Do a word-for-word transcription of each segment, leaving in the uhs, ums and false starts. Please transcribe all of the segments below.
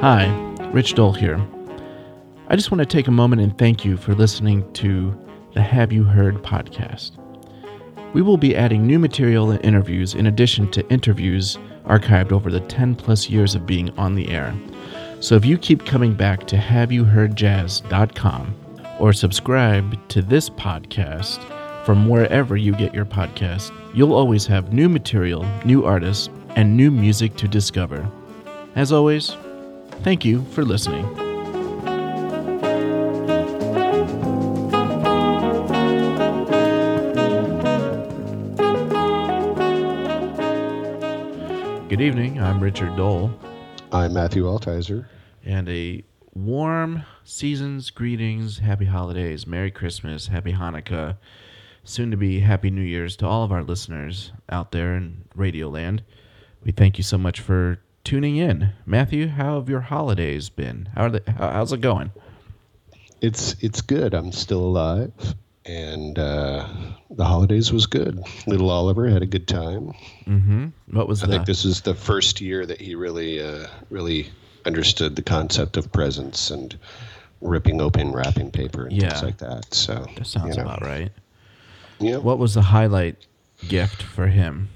Hi, Rich Dole here. I just want to take a moment and thank you for listening to the Have You Heard podcast. We will be adding new material and interviews in addition to interviews archived over the ten plus years of being on the air. So if you keep coming back to have you heard jazz dot com or subscribe to this podcast from wherever you get your podcast, you'll always have new material, new artists, and new music to discover. As always, thank you for listening. Good evening, I'm Richard Dole. I'm Matthew Altizer. And a warm season's greetings, happy holidays, Merry Christmas, Happy Hanukkah, soon to be Happy New Year's to all of our listeners out there in Radio Land. We thank you so much for tuning in. Matthew, how have your holidays been? How are they, how, how's it going? It's it's good. I'm still alive, and uh, the holidays was good. Little Oliver had a good time. Mm-hmm. What was I the... think this is the first year that he really uh, really understood the concept of presents and ripping open wrapping paper and yeah. things like that. So that sounds you know. about right. Yeah. What was the highlight gift for him?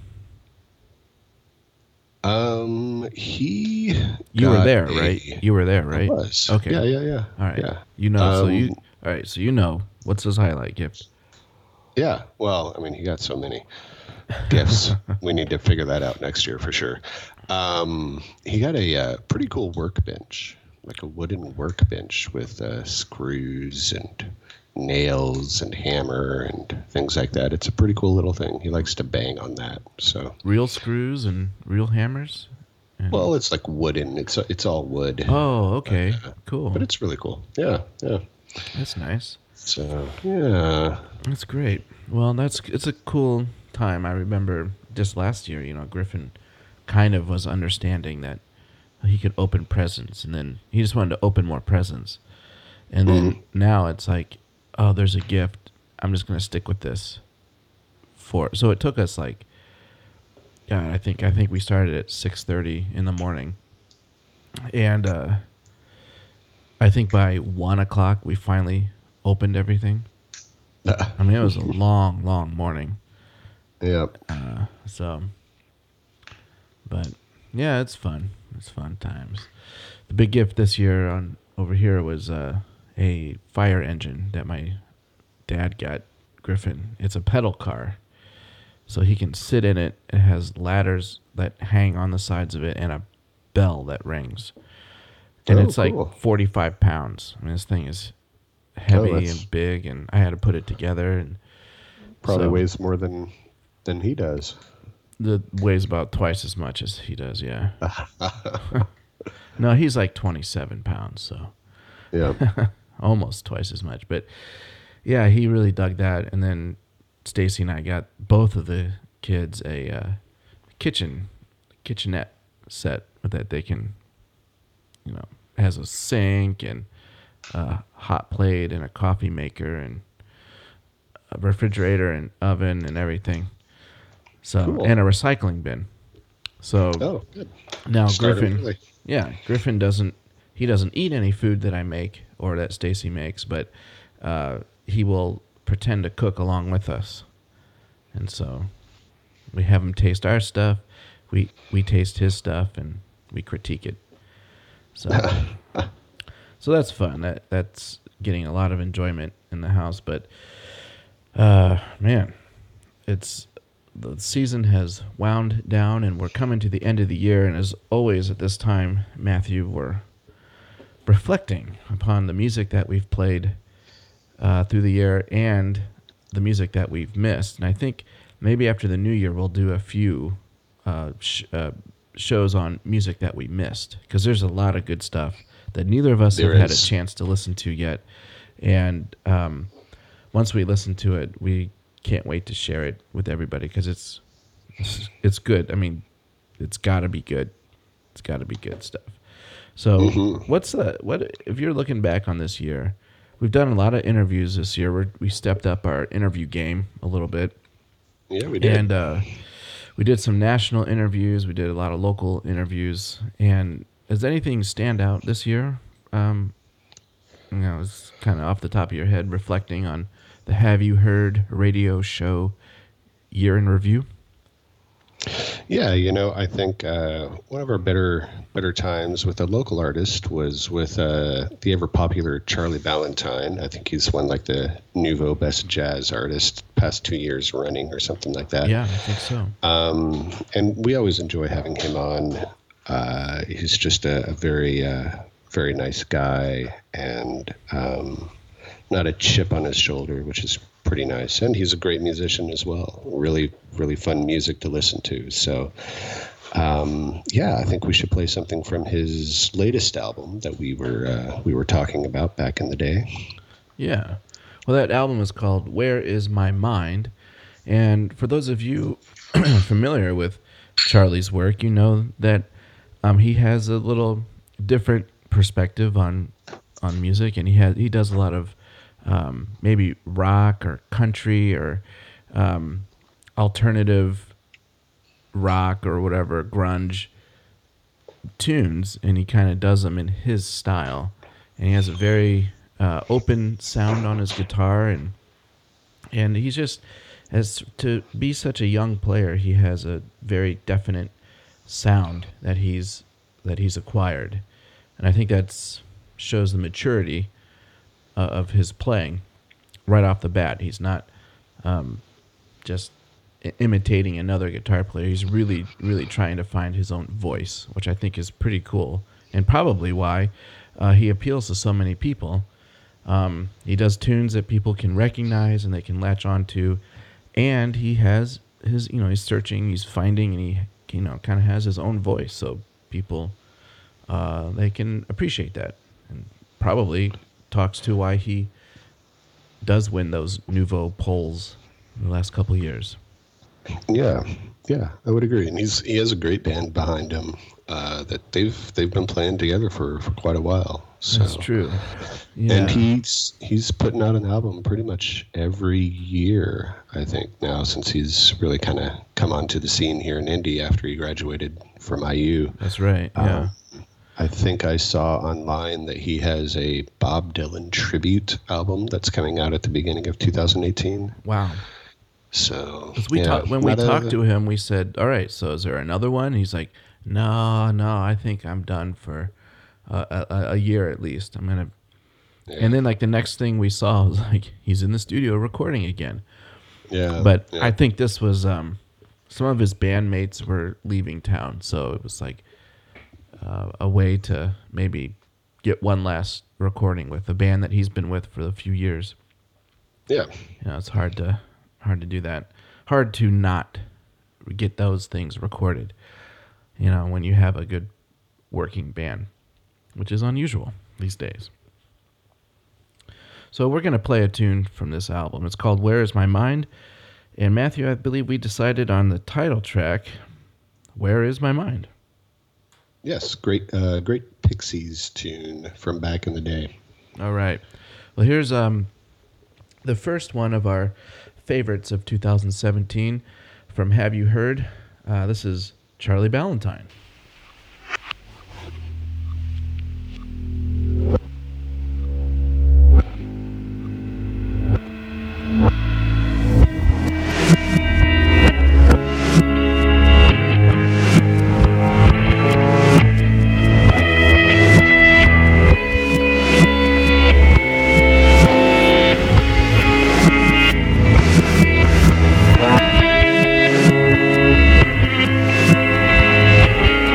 Um, he. You were there, a, right? You were there, right? I was. Okay. Yeah, yeah, yeah. All right. Yeah. You know, um, so you. All right, so you know what's his highlight gift? Yeah. Well, I mean, he got so many gifts. We need to figure that out next year for sure. Um, he got a uh, pretty cool workbench, like a wooden workbench with uh, screws and nails and hammer and things like that. It's a pretty cool little thing. He likes to bang on that. So real screws and real hammers. And... Well, it's like wooden. It's it's all wood. Oh, okay, uh, cool. But it's really cool. Yeah, yeah. That's nice. So yeah, that's great. Well, that's it's a cool time. I remember just last year, you know, Griffin kind of was understanding that he could open presents, and then he just wanted to open more presents. And then mm-hmm. now it's like, oh, there's a gift. I'm just gonna stick with this. For so it took us like, yeah, I think I think we started at six thirty in the morning, and uh, I think by one o'clock we finally opened everything. I mean, it was a long, long morning. Yep. Uh, so, but yeah, it's fun. It's fun times. The big gift this year on over here was uh, a fire engine that my dad got Griffin. It's a pedal car, so he can sit in it. It has ladders that hang on the sides of it and a bell that rings. And oh, it's like cool. forty-five pounds. I mean, this thing is heavy oh, and big, and I had to put it together. And probably so, weighs more than than he does. The weighs about twice as much as he does. Yeah. No, he's like twenty-seven pounds. So yeah, almost twice as much. But yeah, he really dug that. And then Stacy and I got both of the kids a uh, kitchen kitchenette set that they can, you know, has a sink and a hot plate and a coffee maker and a refrigerator and oven and everything. So cool. And a recycling bin. So oh, good. Now Started Griffin, early. yeah, Griffin doesn't he doesn't eat any food that I make or that Stacy makes, but uh, he will pretend to cook along with us, and so we have him taste our stuff. We we taste his stuff and we critique it. So. So that's fun. That that's getting a lot of enjoyment in the house. But uh, man, it's the season has wound down, and we're coming to the end of the year. And as always at this time, Matthew, we're reflecting upon the music that we've played uh, through the year and the music that we've missed. And I think maybe after the new year, we'll do a few uh, sh- uh, shows on music that we missed, because there's a lot of good stuff that neither of us there have is. had a chance to listen to yet. And um, once we listen to it, we can't wait to share it with everybody, because it's, it's it's good. I mean, it's got to be good. It's got to be good stuff. So mm-hmm. what's the, what if you're looking back on this year? We've done a lot of interviews this year. We're, we stepped up our interview game a little bit. Yeah, we did. And uh, we did some national interviews. We did a lot of local interviews. And does anything stand out this year? Um, you know, it's kind of off the top of your head, reflecting on the Have You Heard radio show year in review. Yeah, you know, I think uh, one of our better better times with a local artist was with uh, the ever popular Charlie Ballantyne. I think he's won like the Nouveau Best Jazz Artist past two years running or something like that. Yeah, I think so. Um, and we always enjoy having him on. Uh, he's just a, a very uh, very nice guy and um, not a chip on his shoulder, which is pretty nice. And he's a great musician as well. Really, really fun music to listen to. So, um, yeah, I think we should play something from his latest album that we were uh, we were talking about back in the day. Yeah. Well, that album is called Where Is My Mind? And for those of you familiar with Charlie's work, you know that um, he has a little different perspective on on music, and he has he does a lot of um, maybe rock or country or um, alternative rock or whatever, grunge tunes, and he kind of does them in his style. And he has a very uh, open sound on his guitar, and and he's just, as to be such a young player, he has a very definite sound that he's that he's acquired, and I think that's shows the maturity uh, of his playing right off the bat. He's not um, just i- imitating another guitar player. He's really, really trying to find his own voice, which I think is pretty cool, and probably why uh, he appeals to so many people. Um, he does tunes that people can recognize and they can latch on to, and he has his, you know, he's searching, he's finding, and he, you know, kind of has his own voice, so people, uh, they can appreciate that, and probably talks to why he does win those Nouveau polls in the last couple of years. Yeah, yeah, I would agree. And he's he has a great band behind him uh, that they've they've been playing together for, for quite a while. So. That's true. Yeah. And he's he's putting out an album pretty much every year, I think, now, since he's really kind of come onto the scene here in Indy after he graduated from I U. That's right. Yeah. Um, I think I saw online that he has a Bob Dylan tribute album that's coming out at the beginning of two thousand eighteen. Wow. So 'Cause we yeah, talk, when we not a- talked to him, we said, "All right, so is there another one?" He's like, "No, no, I think I'm done for uh, a, a year at least. I'm gonna." yeah, And then like the next thing we saw was like he's in the studio recording again. yeah, But yeah. I think this was um, some of his bandmates were leaving town, so it was like uh, a way to maybe get one last recording with the band that he's been with for a few years. yeah, You know, it's hard to hard to do that. Hard to not get those things recorded. You know, when you have a good working band, which is unusual these days. So we're going to play a tune from this album. It's called Where Is My Mind? And Matthew, I believe we decided on the title track, Where Is My Mind? yes, great, uh, great Pixies tune from back in the day. All right. Well, here's um the first one of our favorites of two thousand seventeen from Have You Heard? Uh, this is Charlie Ballantyne. Thank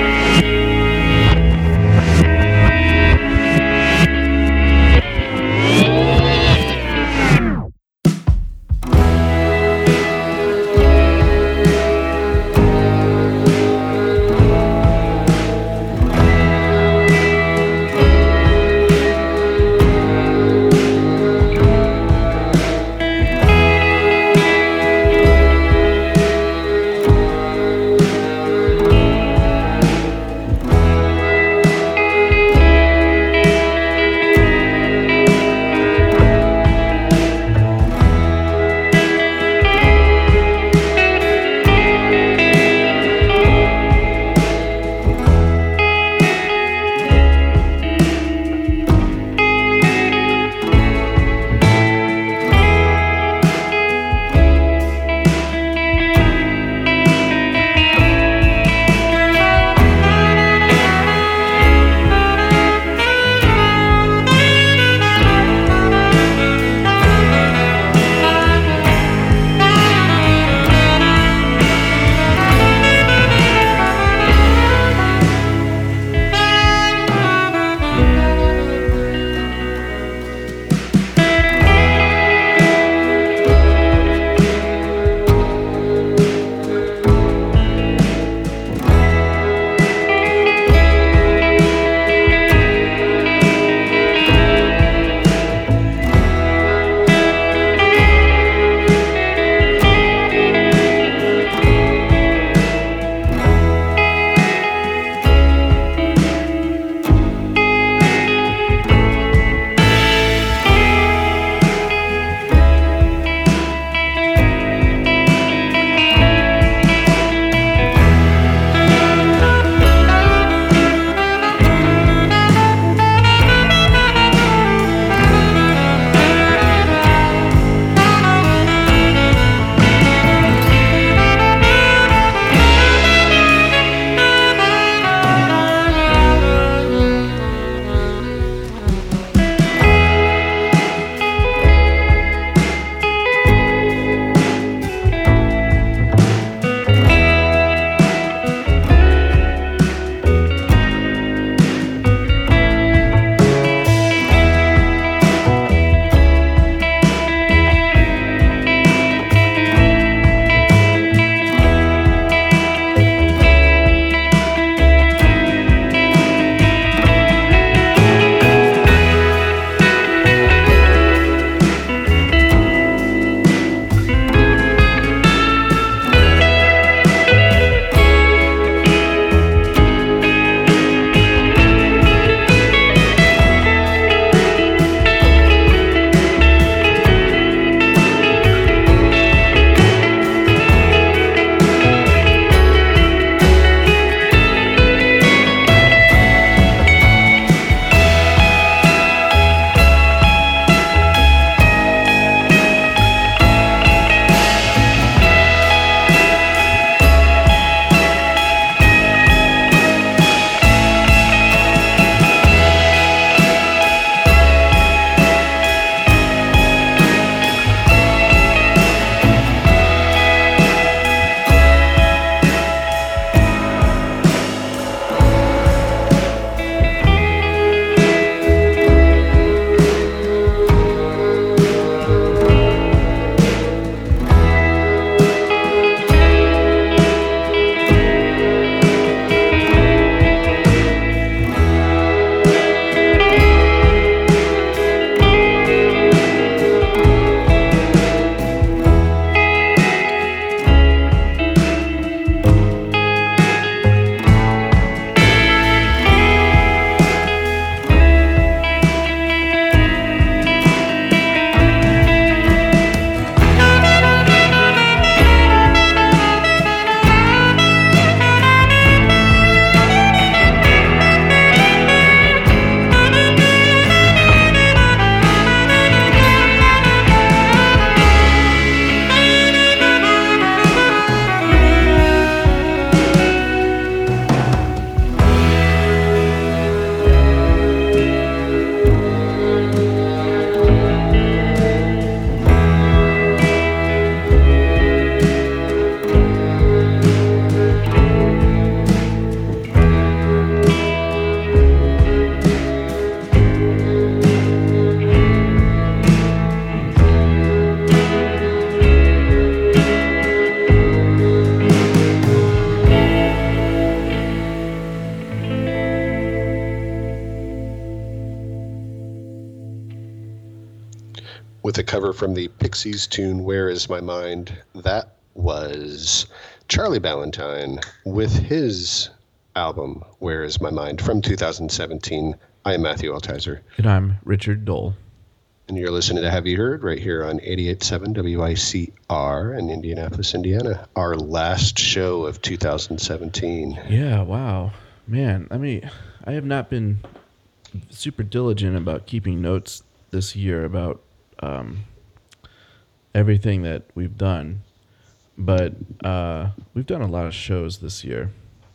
with a cover from the Pixies tune "Where Is My Mind." That was Charlie Ballantyne with his album "Where Is My Mind" from two thousand seventeen. I am Matthew Altizer. And I'm Richard Dole. And you're listening to Have You Heard right here on eighty-eight point seven W I C R in Indianapolis, Indiana. Our last show of two thousand seventeen. Yeah, wow. Man, I mean, I have not been super diligent about keeping notes this year about um, everything that we've done. But uh, we've done a lot of shows this year.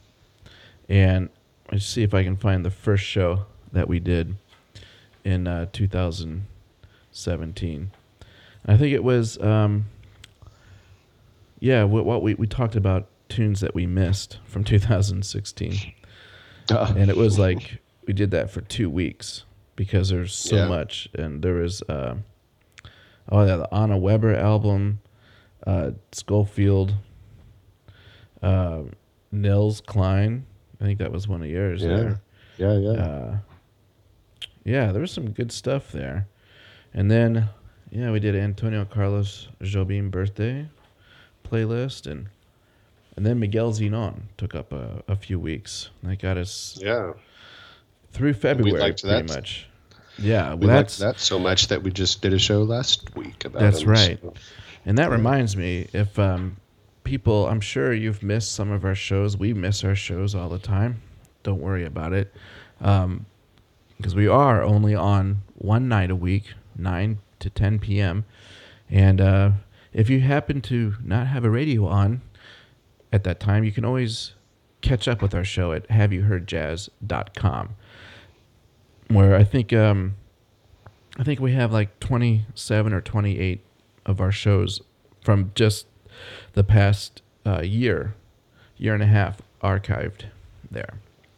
And let's see if I can find the first show that we did in uh, two thousand seventeen. I think it was, um, yeah, what, what we, we talked about tunes that we missed from two thousand sixteen. Uh, and it was like, we did that for two weeks because there's so yeah. much. And there was, uh, oh, yeah, the Anna Weber album, uh, Schofield, uh, Nils Klein. I think that was one of yours. Yeah, there. yeah, yeah. Uh, yeah, there was some good stuff there. And then, yeah, we did Antonio Carlos Jobim birthday playlist, and and then Miguel Zenon took up a, a few weeks. That got us yeah through February, we liked pretty that. much. Yeah, we well, liked that so much that we just did a show last week about That's him, right. So. And that reminds me, if um, people, I'm sure you've missed some of our shows. We miss our shows all the time. Don't worry about it. Um, because we are only on one night a week, nine to ten p.m. And uh, if you happen to not have a radio on at that time, you can always catch up with our show at have you heard jazz dot com, where I think um, I think we have like twenty-seven or twenty-eight of our shows from just the past uh, year, year and a half archived there.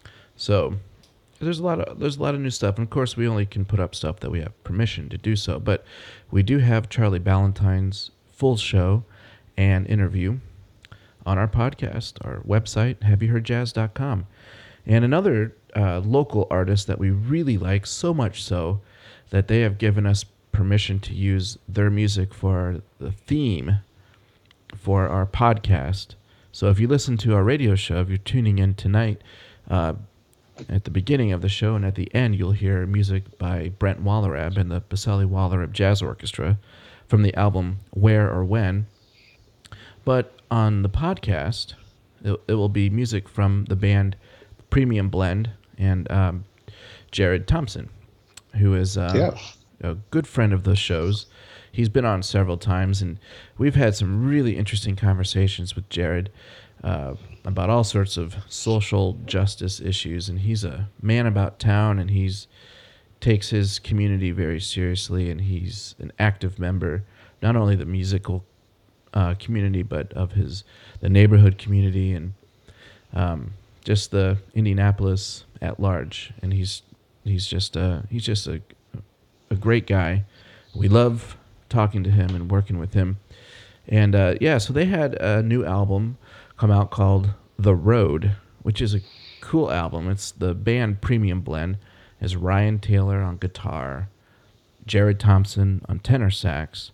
So there's a lot of there's a lot of new stuff, and of course we only can put up stuff that we have permission to do so. But we do have Charlie Ballantyne's full show and interview on our podcast, our website, have you heard jazz dot com. And another uh, local artist that we really like, so much so that they have given us permission to use their music for the theme for our podcast. So if you listen to our radio show, if you're tuning in tonight, uh, at the beginning of the show and at the end, you'll hear music by Brent Wallerab and the Baselli Wallerab Jazz Orchestra from the album Where or When. But on the podcast, it, it will be music from the band Premium Blend and um, Jared Thompson, who is uh, yeah. a good friend of the shows. He's been on several times, and we've had some really interesting conversations with Jared uh, about all sorts of social justice issues. And he's a man about town, and he's takes his community very seriously, and he's an active member, not only the musical uh, community, but of his the neighborhood community and um, just the Indianapolis at large. And he's he's just uh, he's just a a great guy. We love talking to him and working with him. And uh, yeah, so they had a new album come out called The Road, which is a cool album. It's the band Premium Blend. It has Ryan Taylor on guitar, Jared Thompson on tenor sax.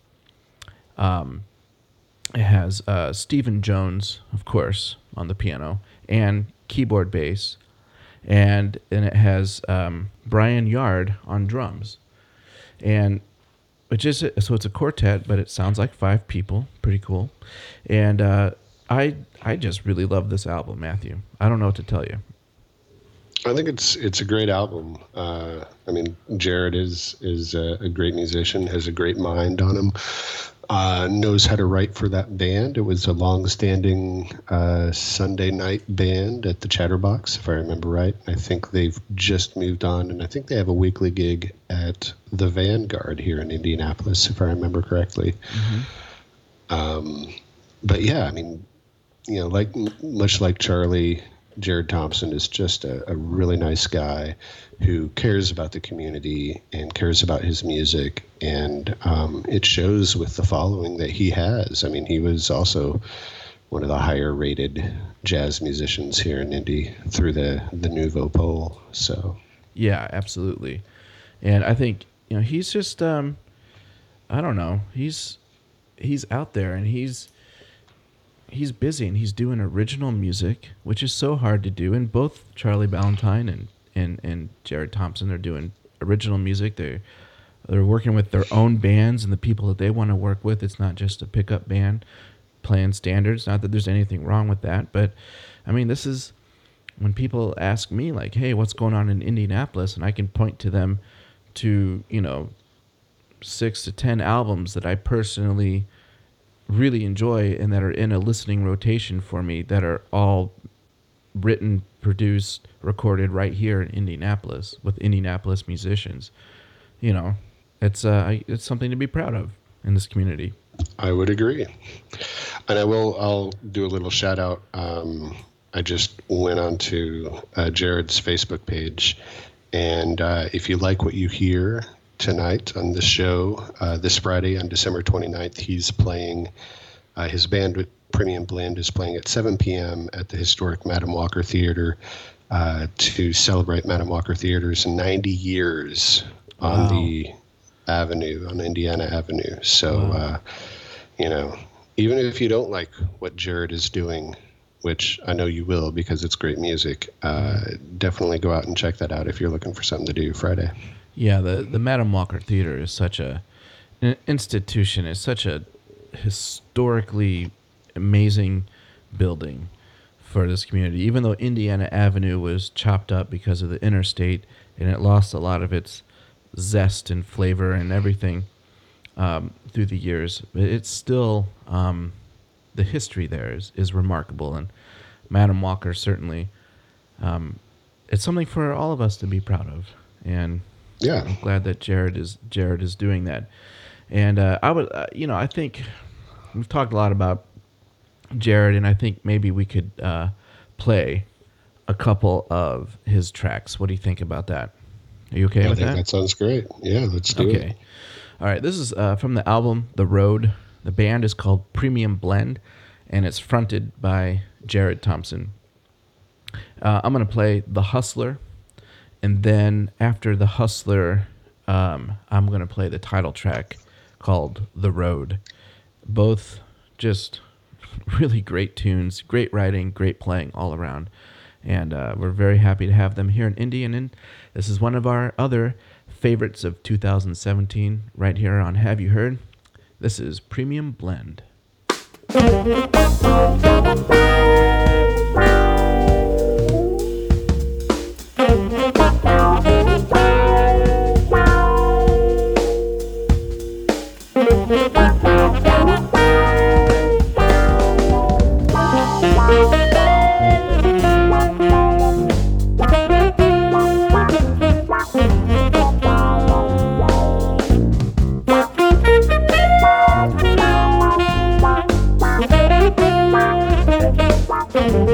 Um, it has uh, Stephen Jones, of course, on the piano and keyboard bass. And and it has um, Brian Yard on drums. And which is so it's a quartet, but it sounds like five people. Pretty cool. And uh, I I just really love this album, Matthew. I don't know what to tell you. I think it's it's a great album. Uh, I mean, Jared is is a, a great musician, has a great mind on him, uh, knows how to write for that band. It was a long-standing uh, Sunday night band at the Chatterbox, if I remember right. I think they've just moved on, and I think they have a weekly gig at the Vanguard here in Indianapolis, if I remember correctly. Mm-hmm. Um, but yeah, I mean, you know, like much like Charlie, Jared Thompson is just a, a really nice guy who cares about the community and cares about his music. And um, it shows with the following that he has. I mean, he was also one of the higher rated jazz musicians here in Indy through the, the Nouveau poll. So, yeah, absolutely. And I think, you know, he's just, um, I don't know. He's he's out there and he's he's busy and he's doing original music, which is so hard to do. And both Charlie Ballantyne and and, and Jared Thompson are doing original music. They're they're working with their own bands and the people that they want to work with. It's not just a pickup band playing standards. Not that there's anything wrong with that, but I mean, this is when people ask me like, "Hey, what's going on in Indianapolis?" and I can point to them to, you know, six to ten albums that I personally really enjoy and that are in a listening rotation for me that are all written, produced, recorded right here in Indianapolis with Indianapolis musicians. You know, it's uh, it's something to be proud of in this community. I would agree. And I will, I'll do a little shout out. Um, I just went onto uh, Jared's Facebook page, and uh, if you like what you hear tonight on the show, uh, this Friday on December twenty-ninth, he's playing, uh, his band with Premium Blend is playing at seven p.m. at the historic Madam Walker Theater uh, to celebrate Madam Walker Theater's ninety years on Wow. the Avenue, on Indiana Avenue. So, Wow. uh, you know, even if you don't like what Jared is doing, which I know you will because it's great music, uh, definitely go out and check that out if you're looking for something to do Friday. Yeah, the the Madam Walker Theater is such a an institution. It's such a historically amazing building for this community. Even though Indiana Avenue was chopped up because of the interstate and it lost a lot of its zest and flavor and everything um, through the years, it's still um, the history there is, is remarkable. And Madam Walker certainly, um, it's something for all of us to be proud of. And Yeah. I'm glad that Jared is Jared is doing that. And uh, I would, uh, you know, I think we've talked a lot about Jared, and I think maybe we could uh, play a couple of his tracks. What do you think about that? Are you okay I with think that? that sounds great. Yeah, let's do Okay. it. All right. This is uh, from the album The Road. The band is called Premium Blend, and it's fronted by Jared Thompson. Uh, I'm going to play The Hustler. And then after The Hustler, um, I'm going to play the title track called The Road. Both just really great tunes, great writing, great playing all around. And uh, we're very happy to have them here in Indy. And in, this is one of our other favorites of two thousand seventeen right here on Have You Heard? This is Premium Blend. Thank you.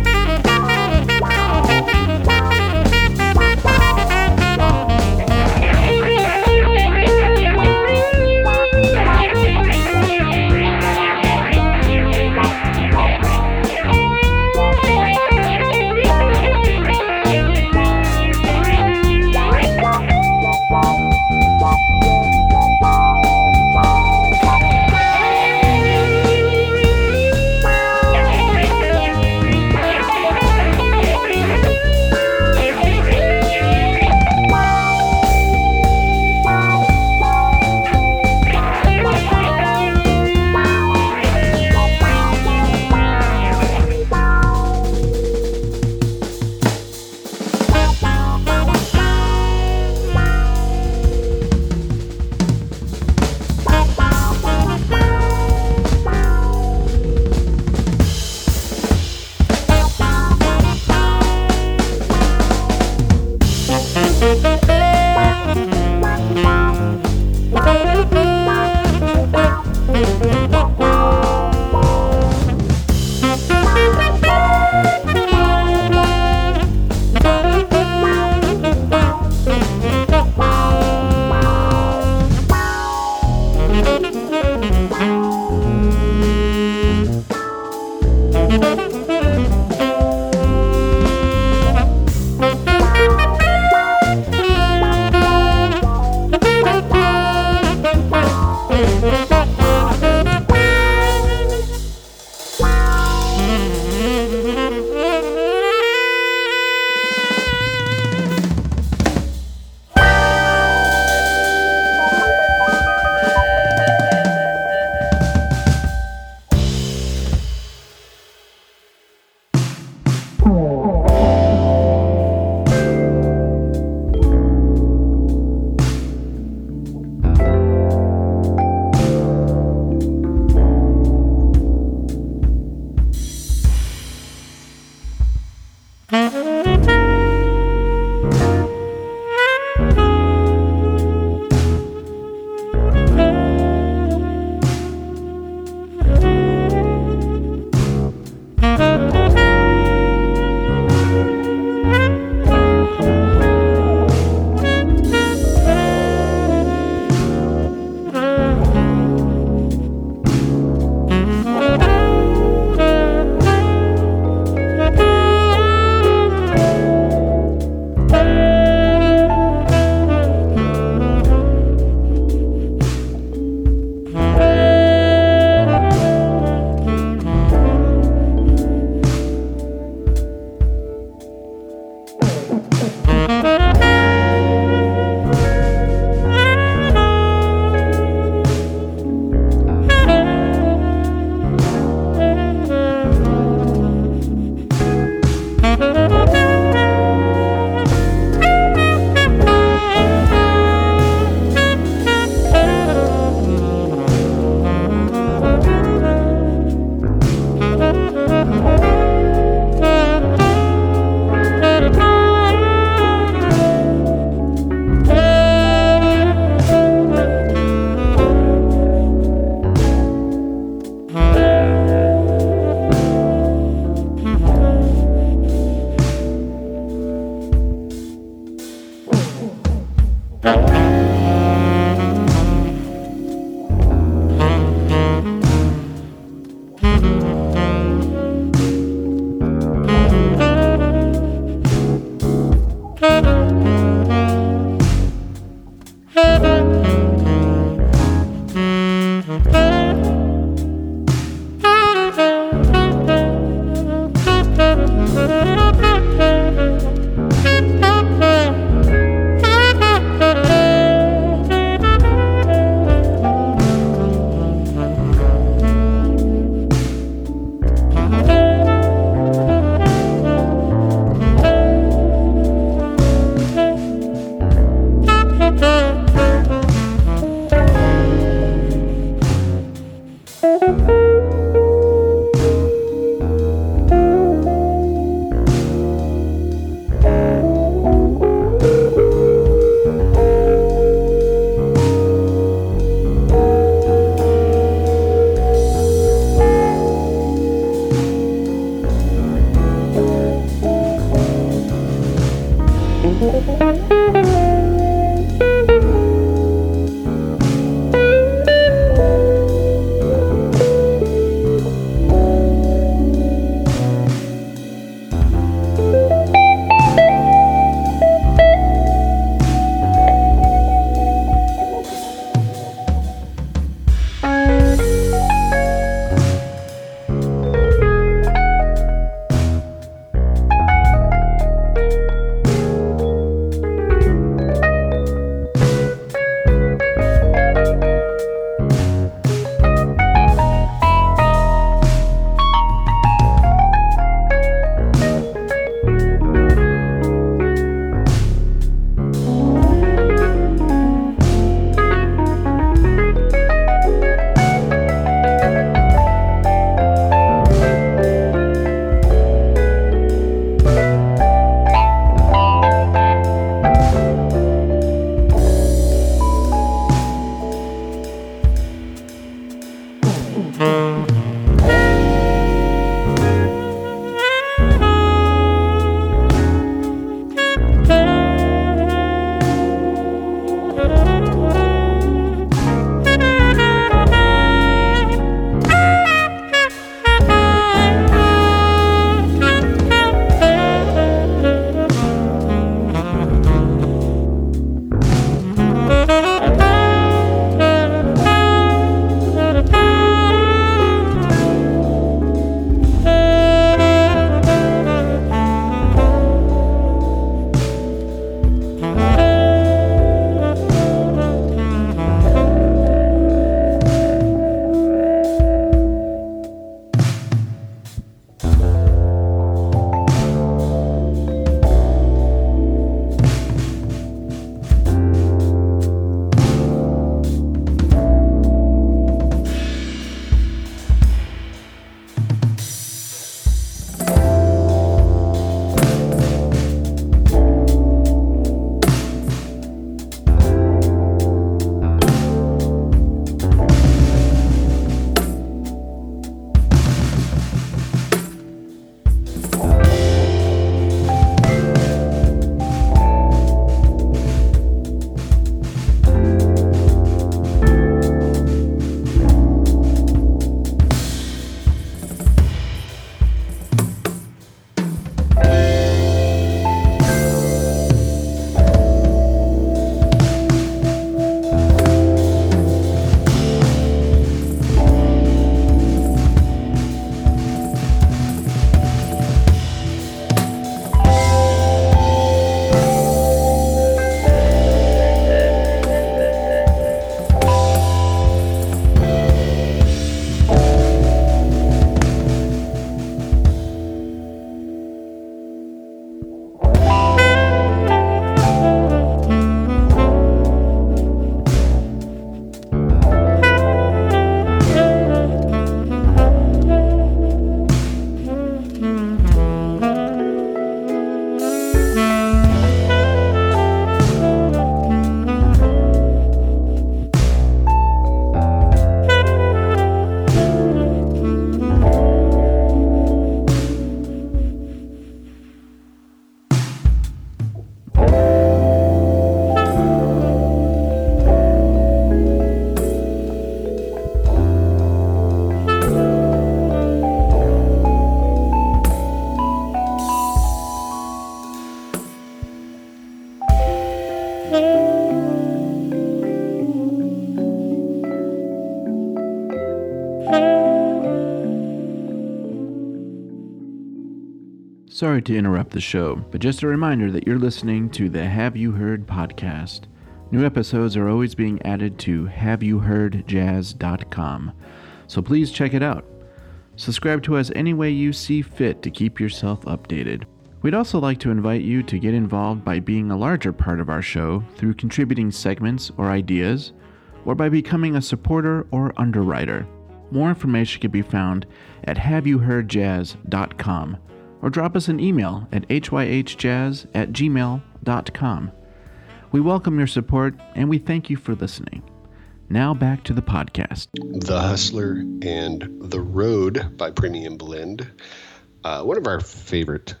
Sorry to interrupt the show, but just a reminder that you're listening to the Have You Heard podcast. New episodes are always being added to have you heard jazz dot com, so please check it out. Subscribe to us any way you see fit to keep yourself updated. We'd also like to invite you to get involved by being a larger part of our show through contributing segments or ideas, or by becoming a supporter or underwriter. More information can be found at have you heard jazz dot com, or drop us an email at h y h jazz at gmail dot com. We welcome your support, and we thank you for listening. Now back to the podcast. The Hustler and The Road by Premium Blend. Uh, one of our favorite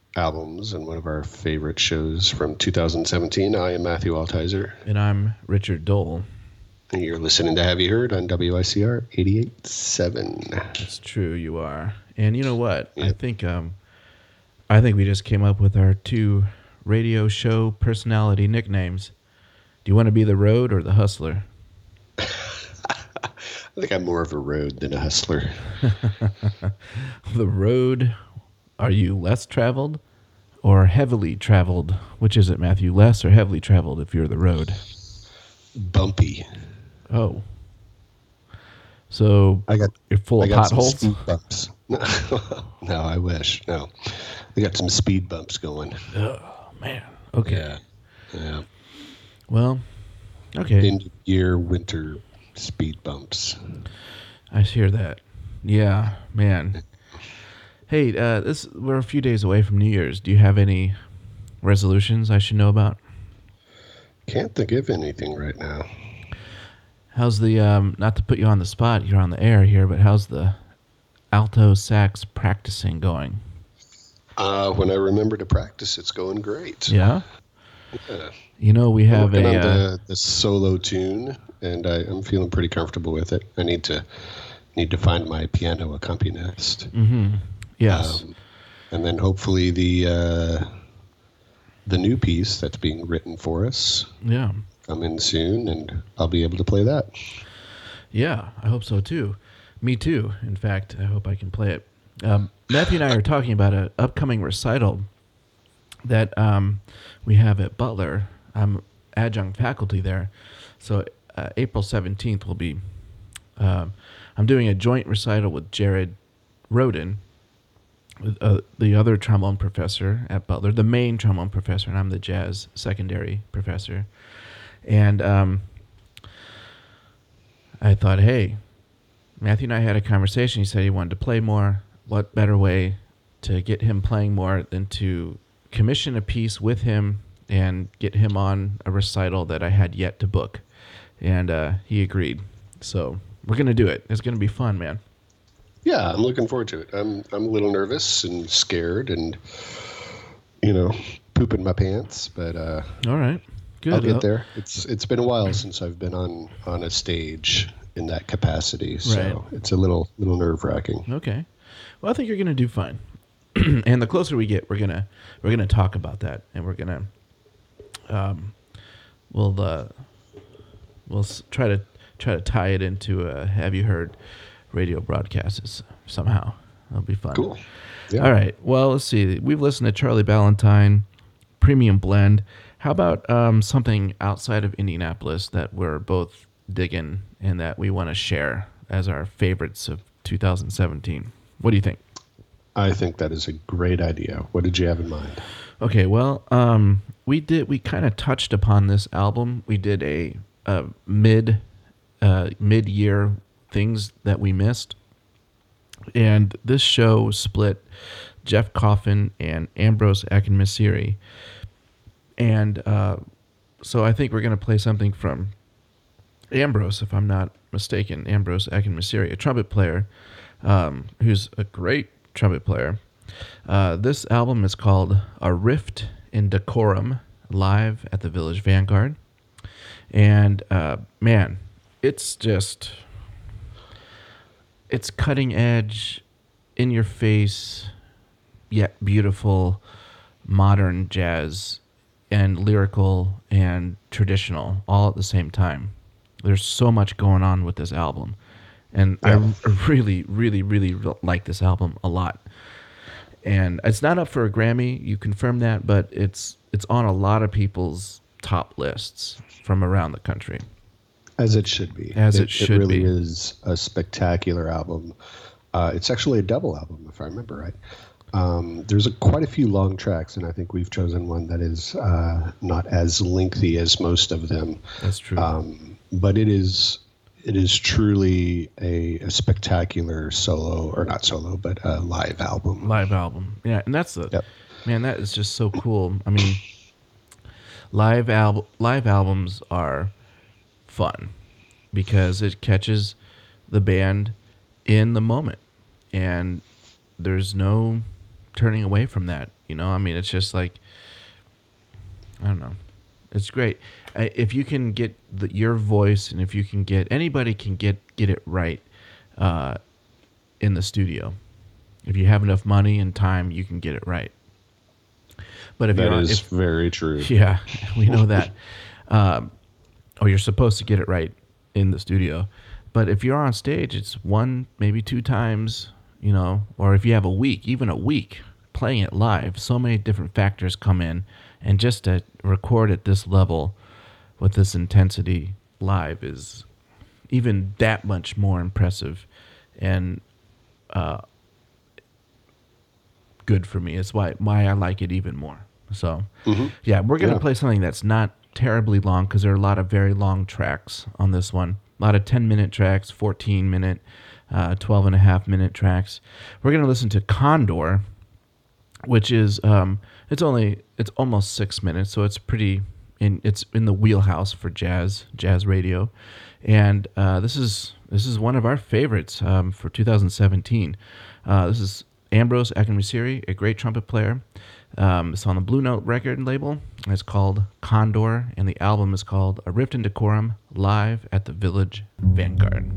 albums and one of our favorite shows from two thousand seventeen. I am Matthew Altizer. And I'm Richard Dole. And you're listening to Have You Heard on W I C R eighty-eight point seven. That's true, you are. And you know what? Yep. I think um, I think we just came up with our two radio show personality nicknames. Do you want to be the Road or the Hustler? I think I'm more of a road than a hustler. The Road, are you less traveled or heavily traveled? Which is it, Matthew? Less or heavily traveled if you're the Road? Bumpy. Oh. So I got you're full I of got some potholes? speed bumps. No, I wish. No. I got some speed bumps going. Oh, man. Okay. Yeah. Yeah. Well, okay. End of year winter speed bumps. I hear that. Yeah, man. Hey, uh, this we're a few days away from New Year's. Do you have any resolutions I should know about? Can't think of anything right now. How's the um? Not to put you on the spot, you're on the air here, but how's the alto sax practicing going? Uh, when I remember to practice, it's going great. Yeah. Yeah. You know we have Working a. on Uh, the, the solo tune, and I, I'm feeling pretty comfortable with it. I need to need to find my piano accompanist. mm-hmm. Yes. Um, and then hopefully the uh, the new piece that's being written for us yeah. come in soon, and I'll be able to play that. Yeah, I hope so too. Me too. In fact, I hope I can play it. Um, Matthew and I are talking about an upcoming recital that um, we have at Butler. I'm adjunct faculty there, so uh, April seventeenth will be. Um, I'm doing a joint recital with Jared Roden, with, uh, the other trombone professor at Butler, the main trombone professor, and I'm the jazz secondary professor. And um, I thought, hey, Matthew and I had a conversation. He said he wanted to play more. What better way to get him playing more than to commission a piece with him and get him on a recital that I had yet to book? And uh, he agreed. So we're going to do it. It's going to be fun, man. Yeah, I'm looking forward to it. I'm I'm a little nervous and scared, and you know, pooping my pants, but uh, All right. Good. I'll get Uh, there. It's it's been a while since I've been on, on a stage in that capacity, so Right. it's a little little nerve wracking. Okay. Well, I think you're going to do fine. And the closer we get, we're gonna we're gonna talk about that, and we're gonna um, we'll uh, we'll s- try to try to tie it into a Have You Heard radio broadcasts somehow. That'll be fun. Cool. Yeah. All right. Well, let's see. We've listened to Charlie Ballantyne, Premium Blend. How about um, something outside of Indianapolis that we're both digging and that we want to share as our favorites of two thousand seventeen? What do you think? I think that is a great idea. What did you have in mind? Okay, well, um, we did. We kind of touched upon this album. We did a, a mid, uh, mid-year things that we missed, and this show split Jeff Coffin and Ambrose Akinmusire, and uh, so I think we're going to play something from Ambrose, if I'm not mistaken. Ambrose Akinmusire, a trumpet player, um, who's a great trumpet player. Uh, this album is called A Rift in Decorum, live at the Village Vanguard. And uh, man, it's just, it's cutting edge, in your face, yet beautiful, modern jazz and lyrical and traditional all at the same time. There's so much going on with this album. And Yeah. I really, really, really like this album a lot. And it's not up for a Grammy, you confirm that, but it's it's on a lot of people's top lists from around the country. As it should be. As it should It really be. is a spectacular album. Uh, it's actually a double album, if I remember right. Um, there's a, quite a few long tracks, and I think we've chosen one that is uh, not as lengthy as most of them. That's true. Um, but it is it is truly a, a spectacular solo, or not solo, but a live album. Live album. Yeah, and that's the Yep. man, that is just so cool. I mean, live al- live albums are fun because it catches the band in the moment, and there's no turning away from that. You know, I mean, it's just like, I don't know. It's great. Uh, If you can get the, your voice, and if you can get, anybody can get, get it right uh, in the studio. If you have enough money and time, you can get it right. But if That you're on, is if, very true. yeah, we know that. Um, or you're supposed to get it right in the studio. But if you're on stage, it's one, maybe two times, you know, or if you have a week, even a week playing it live, so many different factors come in. And just to record at this level with this intensity live is even that much more impressive and uh, good for me. It's why, why I like it even more. So, Mm-hmm. yeah, we're going to Yeah. play something that's not terribly long because there are a lot of very long tracks on this one. A lot of ten-minute tracks, fourteen-minute, uh, twelve and a half minute tracks. We're going to listen to Condor, which is um, it's only it's almost six minutes, so it's pretty in it's in the wheelhouse for jazz jazz radio, and uh, this is this is one of our favorites um, for two thousand seventeen. Uh, this is Ambrose Akinmusire, a great trumpet player. Um, it's on the Blue Note record label. It's called Condor, and the album is called A Rift in Decorum, live at the Village Vanguard.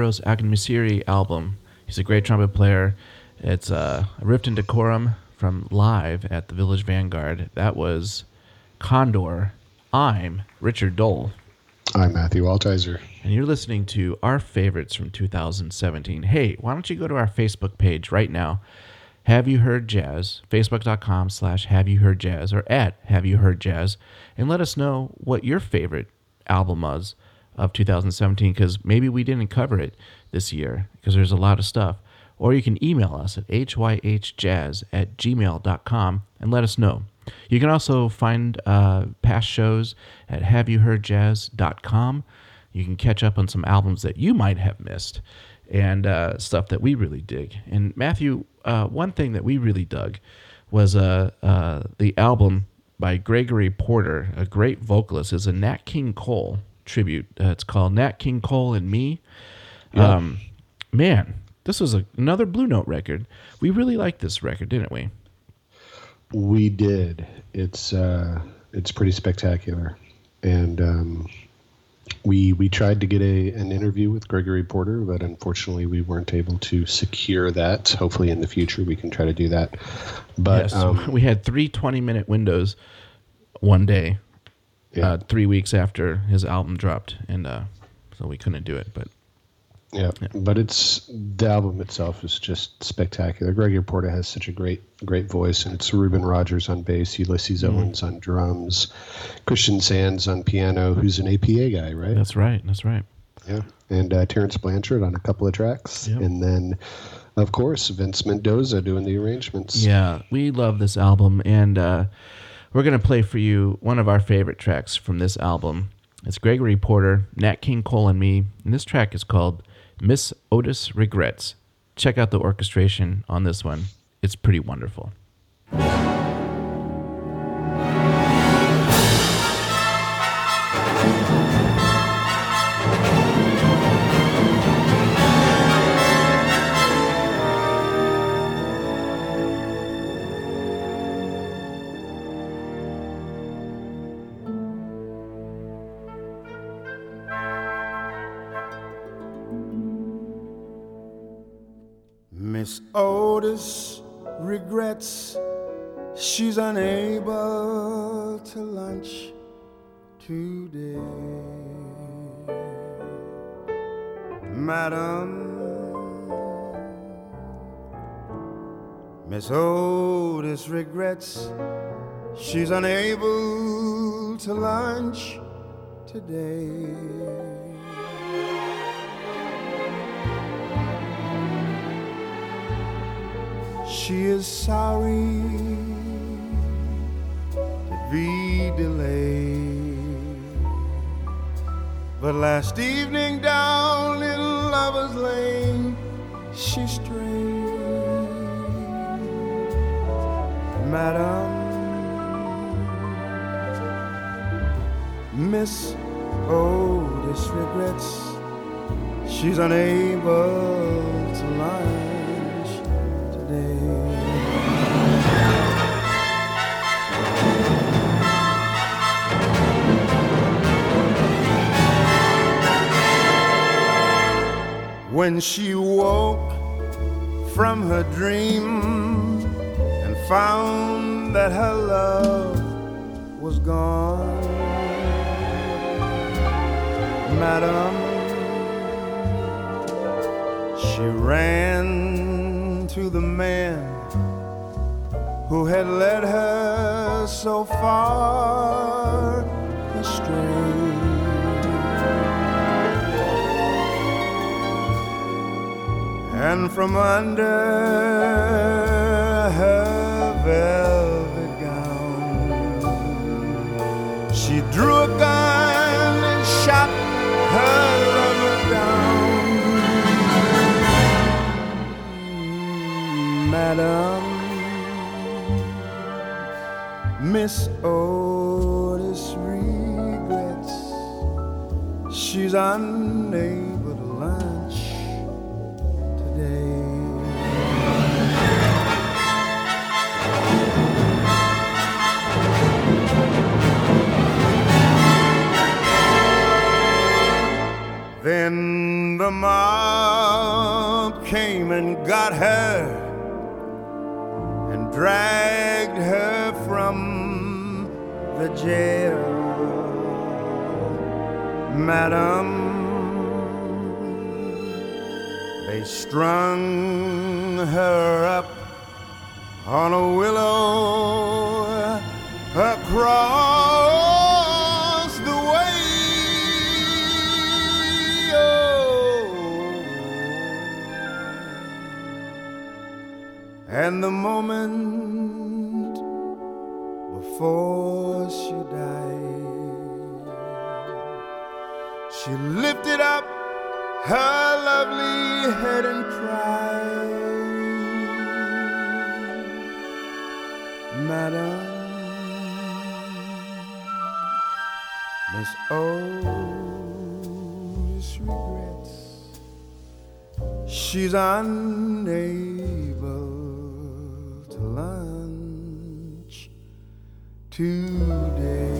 Eros Agnesiri album. He's a great trumpet player. It's uh, Rift and Decorum from live at the Village Vanguard. That was Condor. I'm Richard Dole. I'm Matthew Altizer. And you're listening to our favorites from two thousand seventeen. Hey, why don't you go to our Facebook page right now, Have You Heard Jazz, facebook.com slash Have You Heard Jazz, or at Have You Heard Jazz, and let us know what your favorite album was of two thousand seventeen, because maybe we didn't cover it this year, because there's a lot of stuff. Or you can email us at hyhjazz at gmail dot com and let us know. You can also find uh, past shows at have you heard jazz dot com. You can catch up on some albums that you might have missed and uh, stuff that we really dig. And Matthew, uh, one thing that we really dug was uh, uh, the album by Gregory Porter, a great vocalist. It's a Nat King Cole tribute. Uh, it's called Nat King Cole and Me. Yeah. Um, man, this was a, another Blue Note record. We really liked this record, didn't we? We did. It's uh, it's pretty spectacular, and um, we we tried to get a an interview with Gregory Porter, but unfortunately we weren't able to secure that. Hopefully in the future we can try to do that. But yes, um, we had three twenty-minute windows one day, yeah. uh, three weeks after his album dropped, and uh, so we couldn't do it. But Yeah, yeah, but it's the album itself is just spectacular. Gregory Porter has such a great, great voice, and it's Reuben Rogers on bass, Ulysses mm-hmm. Owens on drums, Christian Sands on piano, who's an A P A guy, right? That's right. That's right. Yeah, and uh, Terrence Blanchard on a couple of tracks, yep. And then, of course, Vince Mendoza doing the arrangements. Yeah, we love this album, and uh, we're gonna play for you one of our favorite tracks from this album. It's Gregory Porter, Nat King Cole and Me, and this track is called Miss Otis Regrets. Check out the orchestration on this one. It's pretty wonderful. Miss Otis regrets she's unable to lunch today. Madam, Miss Otis regrets she's unable to lunch today. She is sorry to be delayed, but last evening down in Lover's Lane she strayed. Madam, Miss Otis regrets she's unable to lunch today. When she woke from her dream and found that her love was gone, Madam, she ran to the man who had led her so far astray. And from under her velvet gown she drew a gun and shot her lover down. Madam, Miss Otis regrets she's unable to lunch today. Then the morning got her and dragged her from the jail. Madam, they strung her up on a willow across the way. Oh. And the moment before she died, she lifted up her lovely head and cried, Madam, Miss Otis regrets she's unable to lunch today.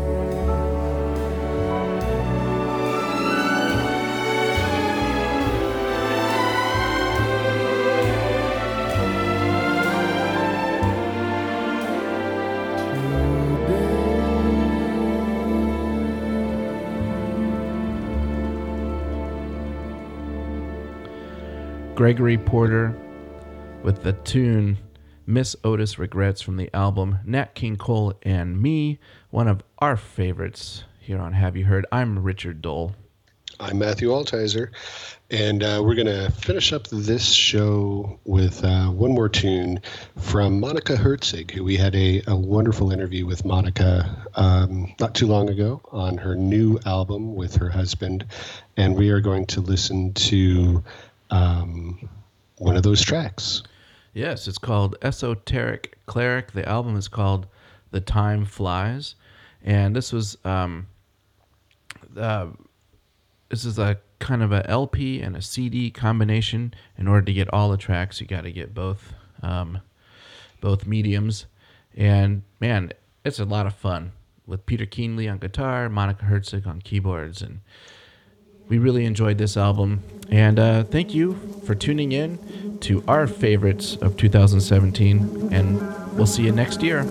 Gregory Porter with the tune Miss Otis Regrets from the album Nat King Cole and Me, one of our favorites here on Have You Heard. I'm Richard Dole. I'm Matthew Altizer, and uh, we're going to finish up this show with uh, one more tune from Monica Herzig, who we had a, a wonderful interview with Monica um, not too long ago on her new album with her husband, and we are going to listen to um, one of those tracks. Yes, it's called Esoteric Cleric. The album is called The Time Flies, and this was um, uh, this is a kind of a L P and a C D combination. In order to get all the tracks, you got to get both um, both mediums, and man, it's a lot of fun with Peter Keenley on guitar, Monica Herzig on keyboards, and we really enjoyed this album. And uh, thank you for tuning in to our favorites of two thousand seventeen, and we'll see you next year.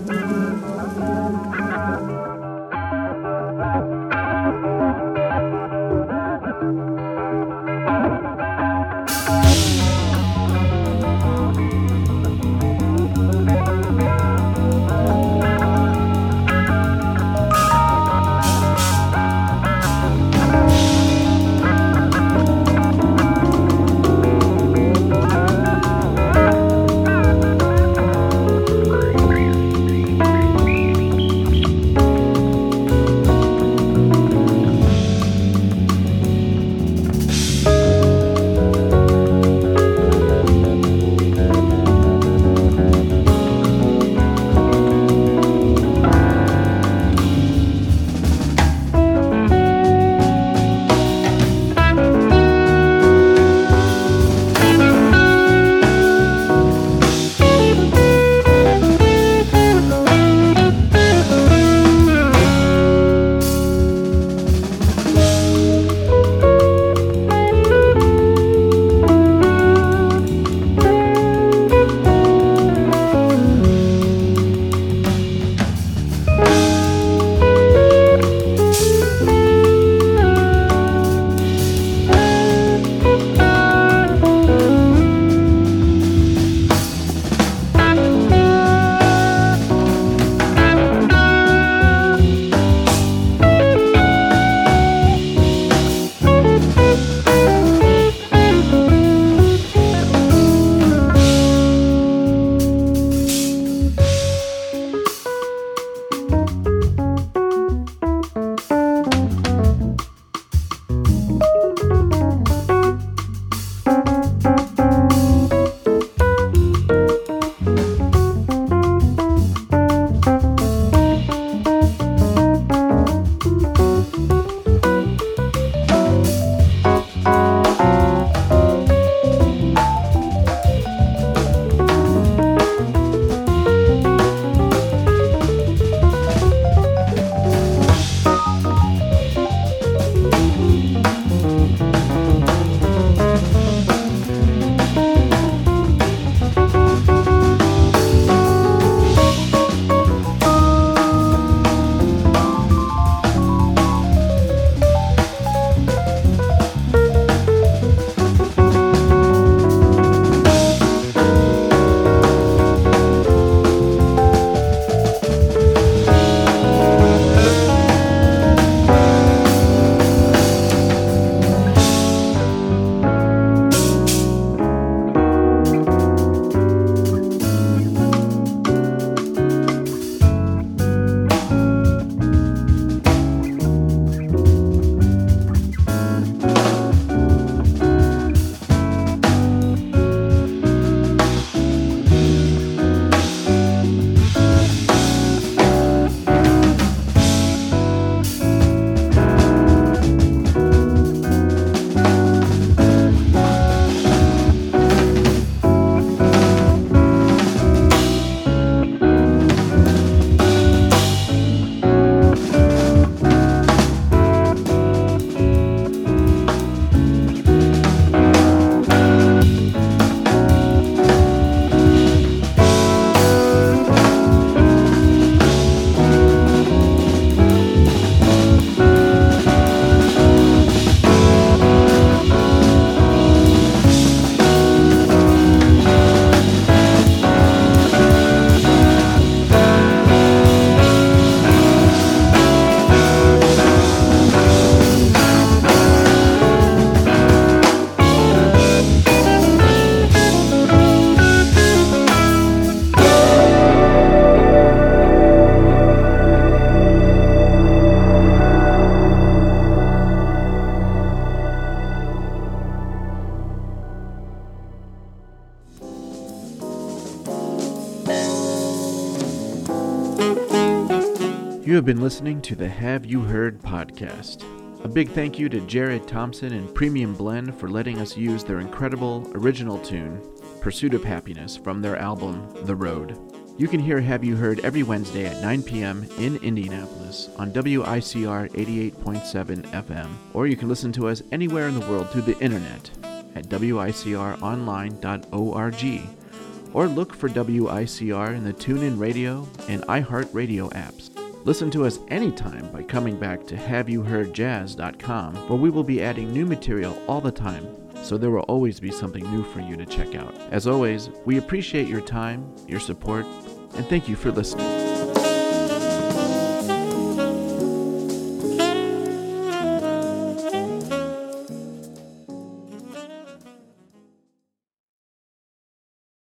You have been listening to the Have You Heard podcast. A big thank you to Jared Thompson and Premium Blend for letting us use their incredible original tune, Pursuit of Happiness, from their album, The Road. You can hear Have You Heard every Wednesday at nine p.m. in Indianapolis on W I C R eighty-eight point seven F M, or you can listen to us anywhere in the world through the internet at W I C R online dot org, or look for W I C R in the TuneIn Radio and iHeartRadio apps. Listen to us anytime by coming back to have you heard jazz dot com, where we will be adding new material all the time, so there will always be something new for you to check out. As always, we appreciate your time, your support, and thank you for listening.